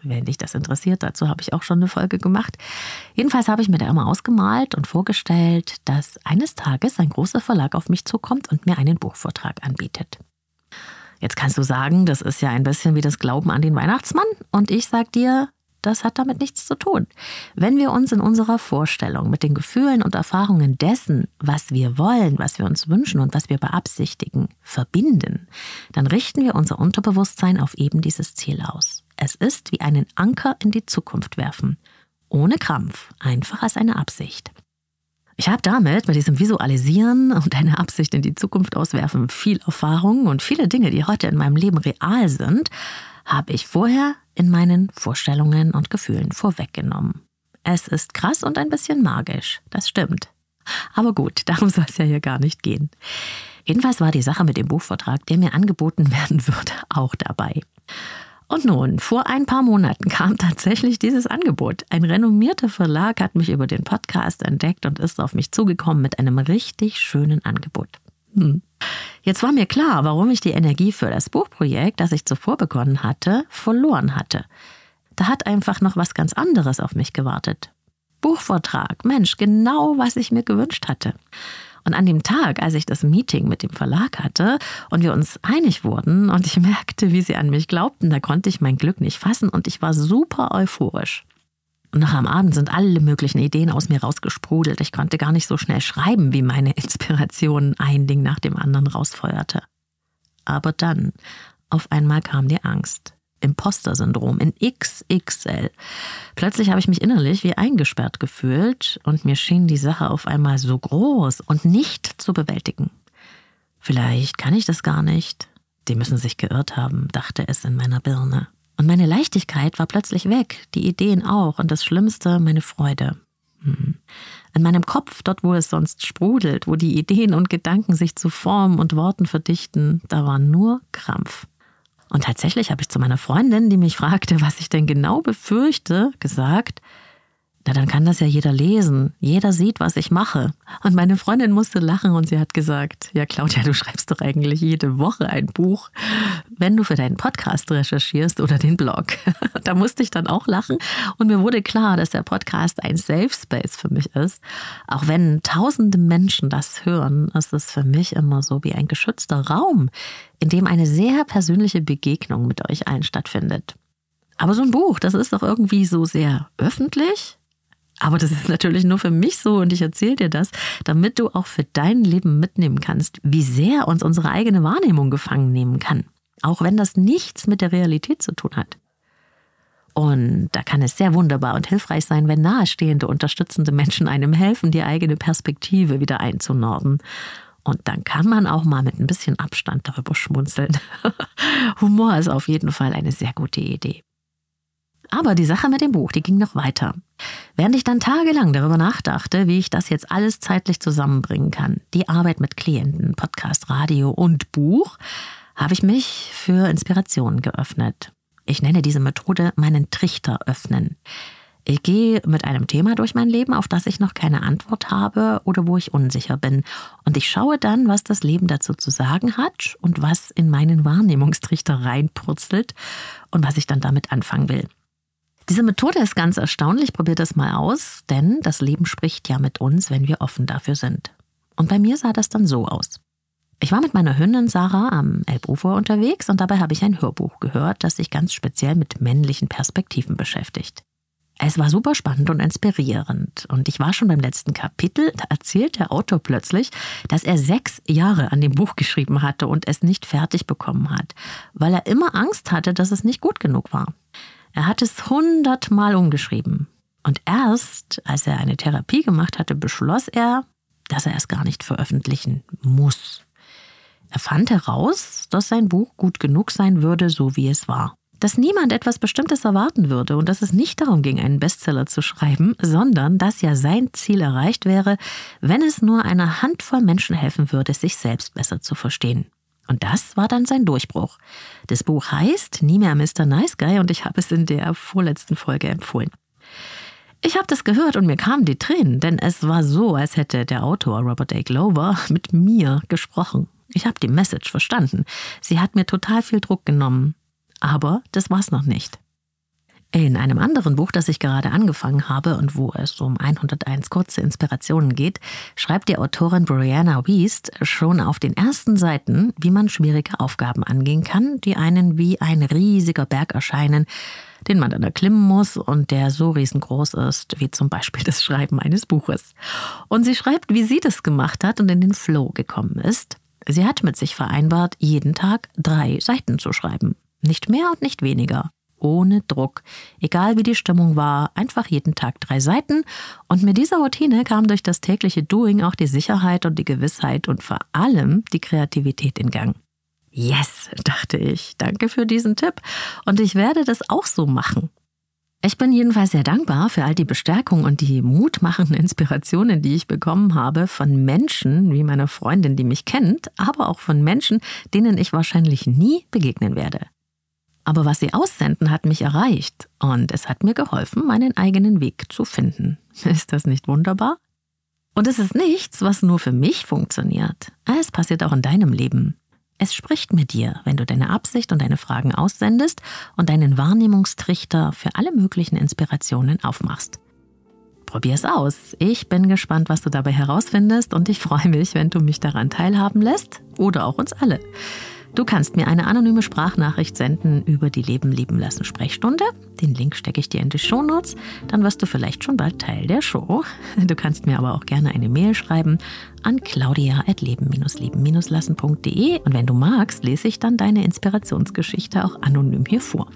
Wenn dich das interessiert, dazu habe ich auch schon eine Folge gemacht. Jedenfalls habe ich mir da immer ausgemalt und vorgestellt, dass eines Tages ein großer Verlag auf mich zukommt und mir einen Buchvortrag anbietet. Jetzt kannst du sagen, das ist ja ein bisschen wie das Glauben an den Weihnachtsmann. Und ich sage dir, das hat damit nichts zu tun. Wenn wir uns in unserer Vorstellung mit den Gefühlen und Erfahrungen dessen, was wir wollen, was wir uns wünschen und was wir beabsichtigen, verbinden, dann richten wir unser Unterbewusstsein auf eben dieses Ziel aus. Es ist wie einen Anker in die Zukunft werfen. Ohne Krampf, einfach als eine Absicht. Ich habe damit, mit diesem Visualisieren und eine Absicht in die Zukunft auswerfen, viel Erfahrung und viele Dinge, die heute in meinem Leben real sind, habe ich vorher in meinen Vorstellungen und Gefühlen vorweggenommen. Es ist krass und ein bisschen magisch, das stimmt. Aber gut, darum soll es ja hier gar nicht gehen. Jedenfalls war die Sache mit dem Buchvortrag, der mir angeboten werden würde, auch dabei. Und nun, vor ein paar Monaten kam tatsächlich dieses Angebot. Ein renommierter Verlag hat mich über den Podcast entdeckt und ist auf mich zugekommen mit einem richtig schönen Angebot. Hm. Jetzt war mir klar, warum ich die Energie für das Buchprojekt, das ich zuvor begonnen hatte, verloren hatte. Da hat einfach noch was ganz anderes auf mich gewartet. Buchvortrag, Mensch, genau was ich mir gewünscht hatte. Und an dem Tag, als ich das Meeting mit dem Verlag hatte und wir uns einig wurden und ich merkte, wie sie an mich glaubten, da konnte ich mein Glück nicht fassen und ich war super euphorisch. Und noch am Abend sind alle möglichen Ideen aus mir rausgesprudelt. Ich konnte gar nicht so schnell schreiben, wie meine Inspiration ein Ding nach dem anderen rausfeuerte. Aber dann, auf einmal kam die Angst. Imposter-Syndrom in X X L. Plötzlich habe ich mich innerlich wie eingesperrt gefühlt und mir schien die Sache auf einmal so groß und nicht zu bewältigen. Vielleicht kann ich das gar nicht. Die müssen sich geirrt haben, dachte es in meiner Birne. Und meine Leichtigkeit war plötzlich weg, die Ideen auch und das Schlimmste, meine Freude. Hm. In meinem Kopf, dort wo es sonst sprudelt, wo die Ideen und Gedanken sich zu Formen und Worten verdichten, da war nur Krampf. Und tatsächlich habe ich zu meiner Freundin, die mich fragte, was ich denn genau befürchte, gesagt, na dann kann das ja jeder lesen. Jeder sieht, was ich mache. Und meine Freundin musste lachen und sie hat gesagt, ja Claudia, du schreibst doch eigentlich jede Woche ein Buch, wenn du für deinen Podcast recherchierst oder den Blog. Da musste ich dann auch lachen und mir wurde klar, dass der Podcast ein Safe Space für mich ist. Auch wenn tausende Menschen das hören, ist es für mich immer so wie ein geschützter Raum, in dem eine sehr persönliche Begegnung mit euch allen stattfindet. Aber so ein Buch, das ist doch irgendwie so sehr öffentlich. Aber das ist natürlich nur für mich so und ich erzähle dir das, damit du auch für dein Leben mitnehmen kannst, wie sehr uns unsere eigene Wahrnehmung gefangen nehmen kann. Auch wenn das nichts mit der Realität zu tun hat. Und da kann es sehr wunderbar und hilfreich sein, wenn nahestehende, unterstützende Menschen einem helfen, die eigene Perspektive wieder einzunorden. Und dann kann man auch mal mit ein bisschen Abstand darüber schmunzeln. Humor ist auf jeden Fall eine sehr gute Idee. Aber die Sache mit dem Buch, die ging noch weiter. Während ich dann tagelang darüber nachdachte, wie ich das jetzt alles zeitlich zusammenbringen kann, die Arbeit mit Klienten, Podcast, Radio und Buch, habe ich mich für Inspirationen geöffnet. Ich nenne diese Methode meinen Trichter öffnen. Ich gehe mit einem Thema durch mein Leben, auf das ich noch keine Antwort habe oder wo ich unsicher bin. Und ich schaue dann, was das Leben dazu zu sagen hat und was in meinen Wahrnehmungstrichter reinpurzelt und was ich dann damit anfangen will. Diese Methode ist ganz erstaunlich, probiert es mal aus, denn das Leben spricht ja mit uns, wenn wir offen dafür sind. Und bei mir sah das dann so aus. Ich war mit meiner Hündin Sarah am Elbufer unterwegs und dabei habe ich ein Hörbuch gehört, das sich ganz speziell mit männlichen Perspektiven beschäftigt. Es war super spannend und inspirierend und ich war schon beim letzten Kapitel, da erzählt der Autor plötzlich, dass er sechs Jahre an dem Buch geschrieben hatte und es nicht fertig bekommen hat, weil er immer Angst hatte, dass es nicht gut genug war. Er hat es hundertmal umgeschrieben. Und erst, als er eine Therapie gemacht hatte, beschloss er, dass er es gar nicht veröffentlichen muss. Er fand heraus, dass sein Buch gut genug sein würde, so wie es war. Dass niemand etwas Bestimmtes erwarten würde und dass es nicht darum ging, einen Bestseller zu schreiben, sondern dass ja sein Ziel erreicht wäre, wenn es nur einer Handvoll Menschen helfen würde, sich selbst besser zu verstehen. Und das war dann sein Durchbruch. Das Buch heißt Nie mehr Mister Nice Guy und ich habe es in der vorletzten Folge empfohlen. Ich habe das gehört und mir kamen die Tränen, denn es war so, als hätte der Autor Robert A. Glover mit mir gesprochen. Ich habe die Message verstanden. Sie hat mir total viel Druck genommen. Aber das war's noch nicht. In einem anderen Buch, das ich gerade angefangen habe und wo es um hunderteins kurze Inspirationen geht, schreibt die Autorin Brianna Wiest schon auf den ersten Seiten, wie man schwierige Aufgaben angehen kann, die einen wie ein riesiger Berg erscheinen, den man dann erklimmen muss und der so riesengroß ist, wie zum Beispiel das Schreiben eines Buches. Und sie schreibt, wie sie das gemacht hat und in den Flow gekommen ist. Sie hat mit sich vereinbart, jeden Tag drei Seiten zu schreiben. Nicht mehr und nicht weniger. Ohne Druck. Egal wie die Stimmung war, einfach jeden Tag drei Seiten. Und mit dieser Routine kam durch das tägliche Doing auch die Sicherheit und die Gewissheit und vor allem die Kreativität in Gang. Yes, dachte ich. Danke für diesen Tipp. Und ich werde das auch so machen. Ich bin jedenfalls sehr dankbar für all die Bestärkung und die mutmachenden Inspirationen, die ich bekommen habe von Menschen wie meiner Freundin, die mich kennt, aber auch von Menschen, denen ich wahrscheinlich nie begegnen werde. Aber was sie aussenden, hat mich erreicht und es hat mir geholfen, meinen eigenen Weg zu finden. Ist das nicht wunderbar? Und es ist nichts, was nur für mich funktioniert. Es passiert auch in deinem Leben. Es spricht mit dir, wenn du deine Absicht und deine Fragen aussendest und deinen Wahrnehmungstrichter für alle möglichen Inspirationen aufmachst. Probier's aus. Ich bin gespannt, was du dabei herausfindest und ich freue mich, wenn du mich daran teilhaben lässt oder auch uns alle. Du kannst mir eine anonyme Sprachnachricht senden über die Leben lieben lassen Sprechstunde. Den Link stecke ich dir in die Shownotes. Dann wirst du vielleicht schon bald Teil der Show. Du kannst mir aber auch gerne eine Mail schreiben an claudia at leben lieben lassen punkt de. Und wenn du magst, lese ich dann deine Inspirationsgeschichte auch anonym hier vor.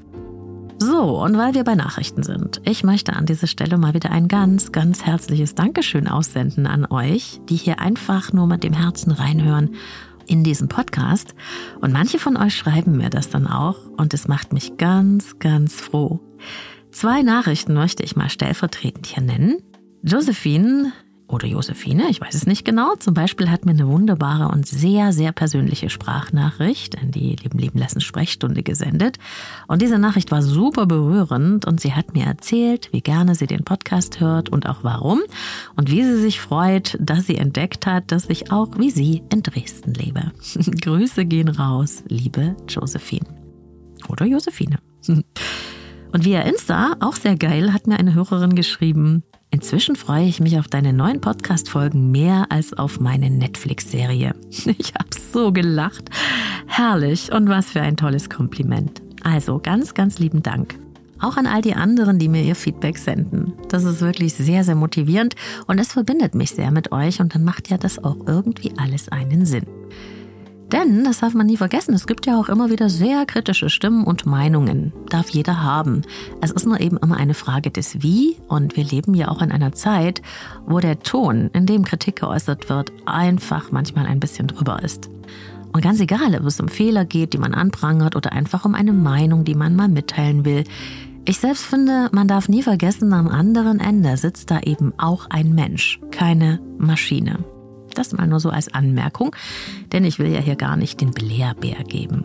So, und weil wir bei Nachrichten sind, ich möchte an dieser Stelle mal wieder ein ganz, ganz herzliches Dankeschön aussenden an euch, die hier einfach nur mit dem Herzen reinhören in diesen Podcast. Und manche von euch schreiben mir das dann auch und es macht mich ganz, ganz froh. Zwei Nachrichten möchte ich mal stellvertretend hier nennen. Josephine oder Josephine, ich weiß es nicht genau, zum Beispiel hat mir eine wunderbare und sehr, sehr persönliche Sprachnachricht in die Leben lieben lassen Sprechstunde gesendet. Und diese Nachricht war super berührend und sie hat mir erzählt, wie gerne sie den Podcast hört und auch warum und wie sie sich freut, dass sie entdeckt hat, dass ich auch wie sie in Dresden lebe. Grüße gehen raus, liebe Josephine. Oder Josephine. Und via Insta, auch sehr geil, hat mir eine Hörerin geschrieben: Inzwischen freue ich mich auf deine neuen Podcast-Folgen mehr als auf meine Netflix-Serie. Ich habe so gelacht. Herrlich und was für ein tolles Kompliment. Also ganz, ganz lieben Dank. Auch an all die anderen, die mir ihr Feedback senden. Das ist wirklich sehr, sehr motivierend und es verbindet mich sehr mit euch und dann macht ja das auch irgendwie alles einen Sinn. Denn, das darf man nie vergessen, es gibt ja auch immer wieder sehr kritische Stimmen und Meinungen. Darf jeder haben. Es ist nur eben immer eine Frage des Wie und wir leben ja auch in einer Zeit, wo der Ton, in dem Kritik geäußert wird, einfach manchmal ein bisschen drüber ist. Und ganz egal, ob es um Fehler geht, die man anprangert oder einfach um eine Meinung, die man mal mitteilen will. Ich selbst finde, man darf nie vergessen, am anderen Ende sitzt da eben auch ein Mensch, keine Maschine. Das mal nur so als Anmerkung, denn ich will ja hier gar nicht den Belehrbär geben.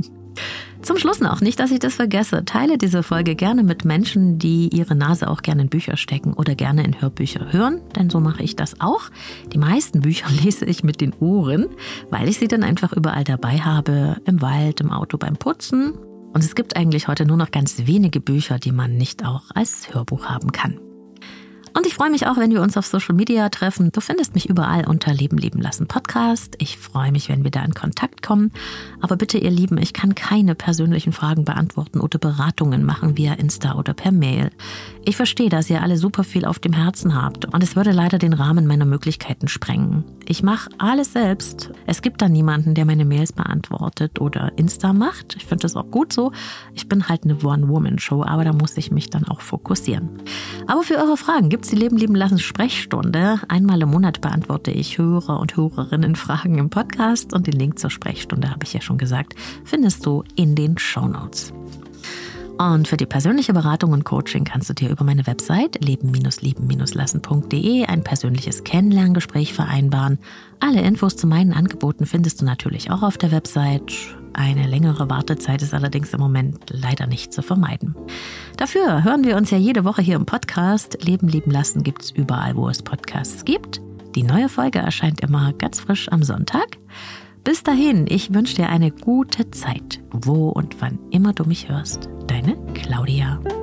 Zum Schluss noch, nicht, dass ich das vergesse, teile diese Folge gerne mit Menschen, die ihre Nase auch gerne in Bücher stecken oder gerne in Hörbücher hören, denn so mache ich das auch. Die meisten Bücher lese ich mit den Ohren, weil ich sie dann einfach überall dabei habe, im Wald, im Auto, beim Putzen. Und es gibt eigentlich heute nur noch ganz wenige Bücher, die man nicht auch als Hörbuch haben kann. Und ich freue mich auch, wenn wir uns auf Social Media treffen. Du findest mich überall unter Leben lieben lassen Podcast. Ich freue mich, wenn wir da in Kontakt kommen. Aber bitte, ihr Lieben, ich kann keine persönlichen Fragen beantworten oder Beratungen machen via Insta oder per Mail. Ich verstehe, dass ihr alle super viel auf dem Herzen habt und es würde leider den Rahmen meiner Möglichkeiten sprengen. Ich mache alles selbst. Es gibt da niemanden, der meine Mails beantwortet oder Insta macht. Ich finde das auch gut so. Ich bin halt eine One-Woman-Show, aber da muss ich mich dann auch fokussieren. Aber für eure Fragen gibt es die Leben lieben lassen Sprechstunde. Einmal im Monat beantworte ich Hörer und Hörerinnen Fragen im Podcast und den Link zur Sprechstunde, habe ich ja schon gesagt, findest du in den Shownotes. Und für die persönliche Beratung und Coaching kannst du dir über meine Website leben lieben lassen punkt de ein persönliches Kennenlerngespräch vereinbaren. Alle Infos zu meinen Angeboten findest du natürlich auch auf der Website. Eine längere Wartezeit ist allerdings im Moment leider nicht zu vermeiden. Dafür hören wir uns ja jede Woche hier im Podcast. Leben lieben lassen gibt's überall, wo es Podcasts gibt. Die neue Folge erscheint immer ganz frisch am Sonntag. Bis dahin, ich wünsche dir eine gute Zeit, wo und wann immer du mich hörst. Deine Claudia.